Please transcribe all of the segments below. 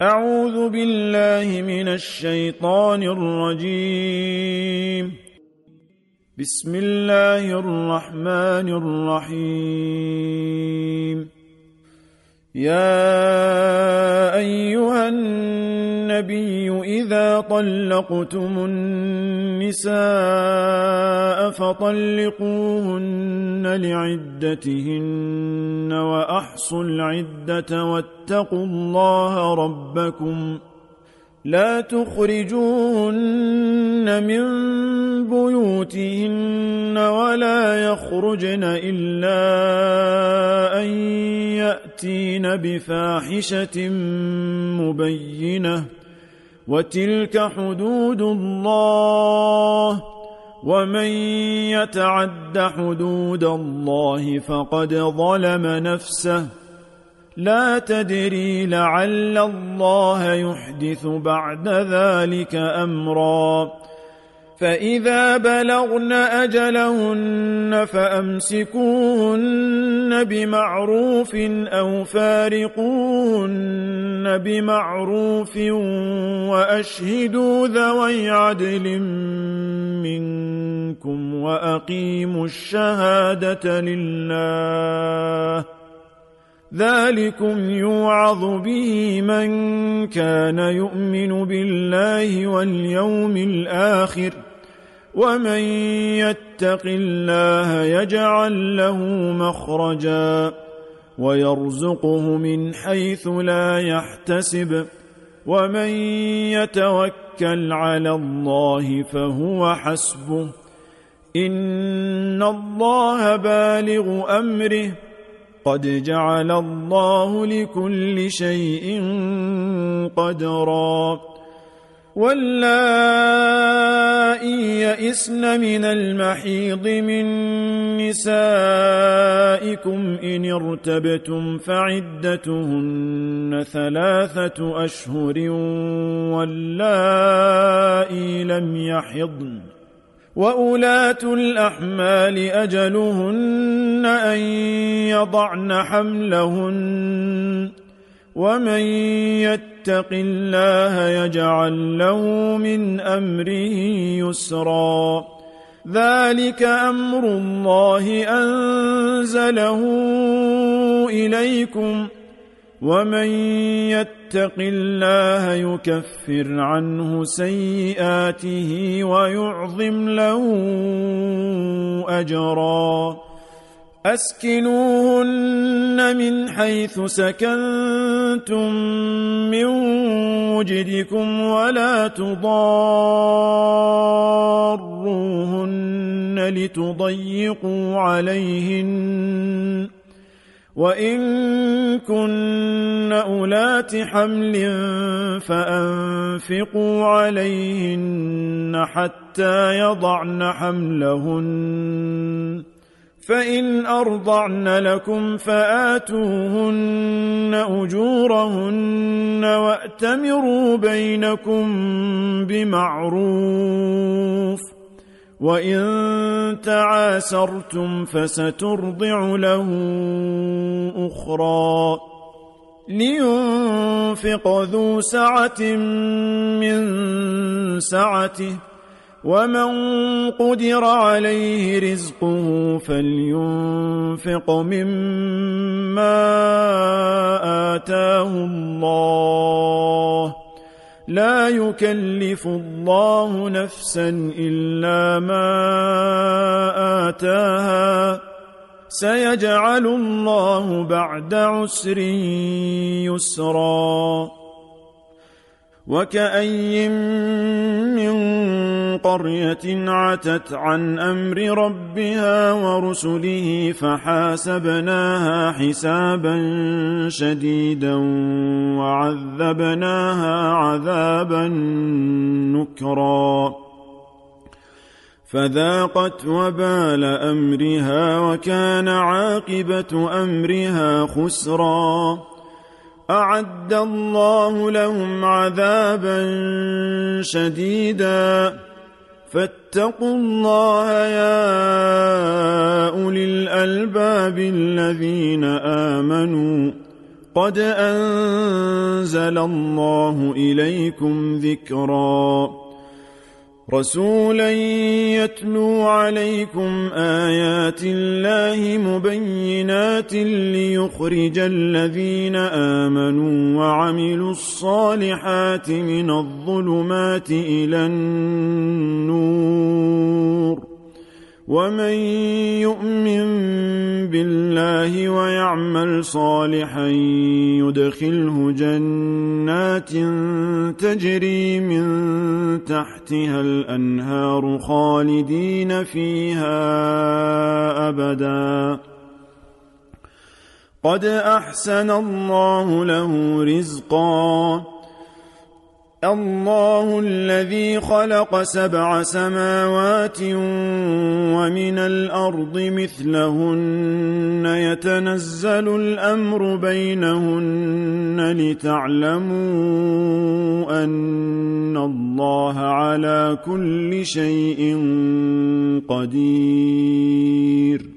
أعوذ بالله من الشيطان الرجيم. بسم الله الرحمن الرحيم. يا أيها النبي إذا طلقتم النساء فطلقوهن لعدتهن وأحصوا العدة واتقوا الله ربكم لا تخرجوهن من بيوتهن ولا يخرجن إلا أن يأتين بفاحشة مبينة وتلك حدود الله ومن يتعد حدود الله فقد ظلم نفسه لا تدري لعل الله يحدث بعد ذلك أمرا فإذا بلغن أجلهن فأمسكوهن بمعروف أو فارقوهن بمعروف وأشهدوا ذوي عدل منكم وأقيموا الشهادة لله ذلكم يوعظ به من كان يؤمن بالله واليوم الآخر ومن يتق الله يجعل له مخرجا ويرزقه من حيث لا يحتسب ومن يتوكل على الله فهو حسبه إن الله بالغ أمره قد جعل الله لكل شيء قدرا واللائي يئسن من المحيض من نسائكم إن ارتبتم فعدتهن 3 أشهر واللائي لم يحضن وأولات الأحمال أجلهن أن يضعن حملهن ومن يتق الله يجعل له من أمره يسرا ذلك أمر الله أنزله إليكم ومن يتق الله يكفر عنه سيئاته ويعظم له أجرا أسكنوهن من حيث سكنتم من وجدكم ولا تضاروهن لتضيقوا عليهن وإن كن أولات حمل فأنفقوا عليهن حتى يضعن حملهن فإن أرضعن لكم فآتوهن أجورهن وأتمروا بينكم بمعروف وإن تعاسرتم فسترضع له أخرى لينفق ذو سعة من سعته ومن قدر عليه رزقه فلينفق مما آتاه الله لا يكلف الله نفسا إلا ما آتاها سيجعل الله بعد عسر يسرا وكأي من قرية عتت عن أمر ربها ورسله فحاسبناها حسابا شديدا وعذبناها عذابا نكرا فذاقت وبال أمرها وكان عاقبة أمرها خسرا أعد الله لهم عذابا شديدا فاتقوا الله يا أولي الألباب الذين آمنوا قد أنزل الله إليكم ذكرا رسولا يتلو عليكم آيات الله مبينات ليخرج الذين آمنوا وعملوا الصالحات من الظلمات إلى النور ومن يؤمن بالله ويعمل صالحا يدخله جنات تجري من تحتها الأنهار خالدين فيها أبدا قد أحسن الله له رزقا الله الذي خلق 7 سماوات ومن الأرض مثلهن يتنزل الأمر بينهن لتعلموا أن الله على كل شيء قدير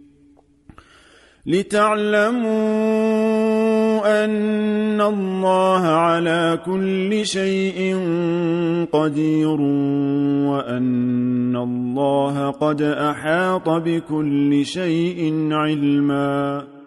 أن الله على كل شيء قدير وأن الله قد أحاط بكل شيء علما